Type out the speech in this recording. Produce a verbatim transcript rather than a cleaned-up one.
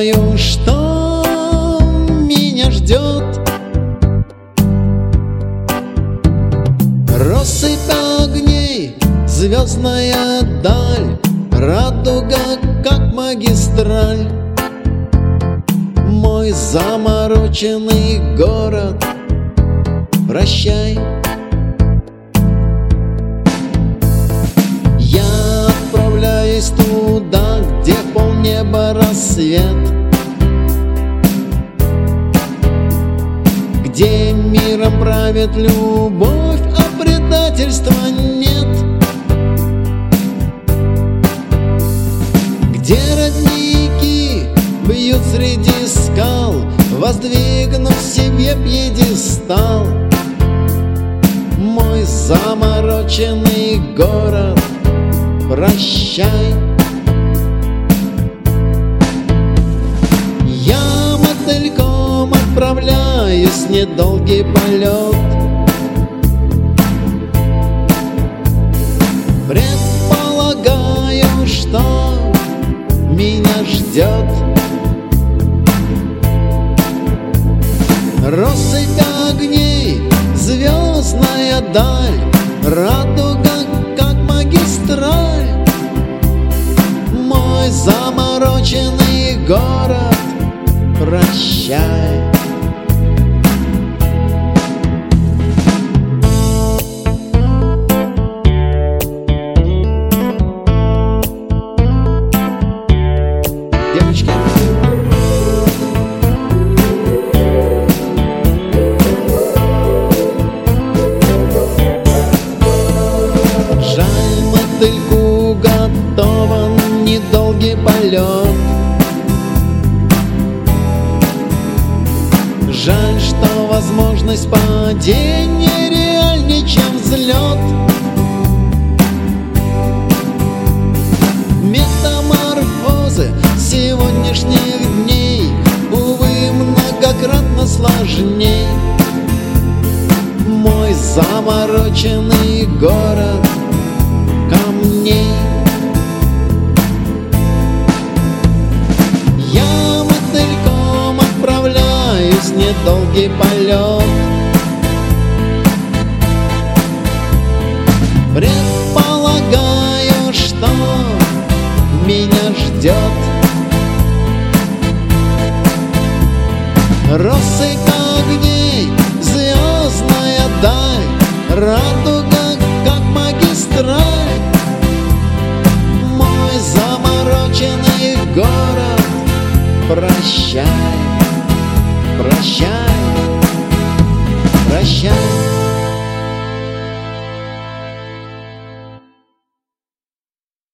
знаю, что меня ждет. Россыпь огней, звездная даль, радуга, как магистраль. Мой замороченный город, прощай. Я отправляюсь туда, где полнеба рассвет, где миром правит любовь, а предательства нет, где родники бьют среди скал, воздвигнув себе пьедестал. Мой замороченный город, прощай. Я мотыльком отправляюсь в недолгий полет, предполагаю, что меня ждет. Россыпь огней, звездная даль, радуга, как магистраль. Мой замороченный город, прощай. Девочки, жаль, мотыльку готован недолгий полет. Жаль, что возможность падения реальнее, чем взлет. Метаморфозы сегодняшних дней, увы, многократно сложней. Мой замороченный город камней. Я мотыльком отправляюсь в недолгий полет, предполагаю, что меня ждет. Россыпь огней, звездная даль, радуга, как магистраль. Мой замороченный город, прощай, прощай, прощай.